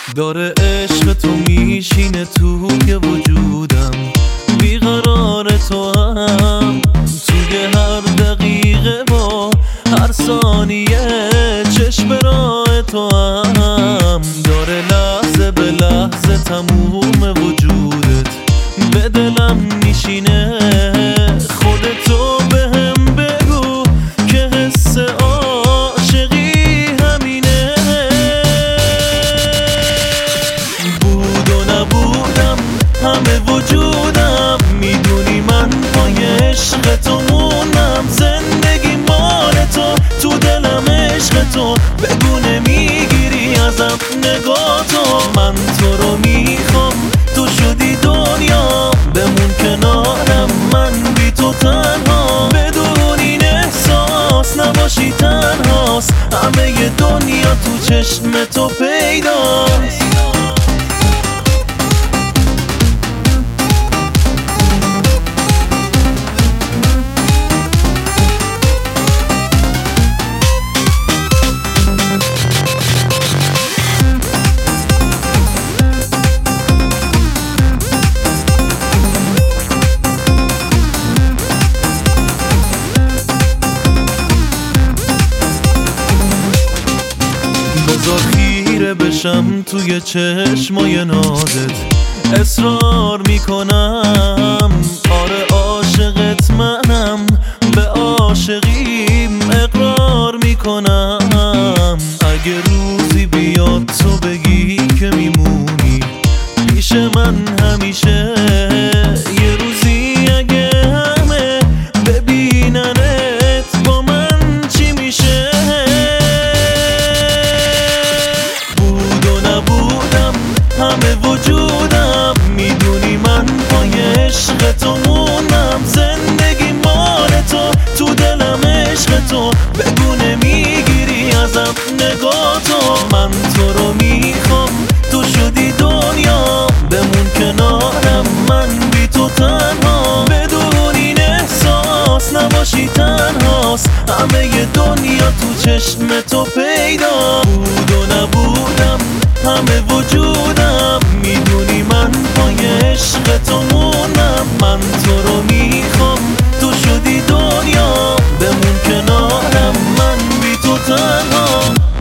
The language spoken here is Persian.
داره عشق تو میشینه توی وجودم، بیقرار تو هم توی هر دقیقه با هر ثانیه، چشم راه تو هم داره لحظه به لحظه تموم وجودت به دلم میشینه. خودتو بهم بگو که حس عاشقی همینه. بود و نبودم همه وجودم، میدونی من پای عشق تو موندم. زندگی مال تو دلم عشق تو، بگو نمیگیری ازم نگاه تو. من تو رو میخوام، تو شدی دنیا، بمون کنارم من بی تو تنها. بدون این احساس نباشی تنهاست، همه دنیا تو چشم تو پیداست. بذار خیره بشم توی چشمای نازت، اصرار میکنم آره عاشقت منم، به عاشقیم اقرار میکنم. اگه روزی بیاد تو بگی که میمونی پیش من همیشه، یه روزی اگه همه ببیننت با من چی میشه؟ همه وجودم، میدونی من پای عشق تو موندم. زندگی مال تو دلم عشق تو، بگو نمیگیری ازم نگاه تو. من تو رو میخوام، تو شدی دنیا، بمون کنارم من بی تو تنها. بدون این احساس نباشی تنهاست، همه دنیا تو چشم تو پیدا. بود و نبودم همه وجودم، میدونی من پای عشق تو موندم. من تو رو میخوام، تو شدی دنیا، بمون کنارم من بی تو تنها.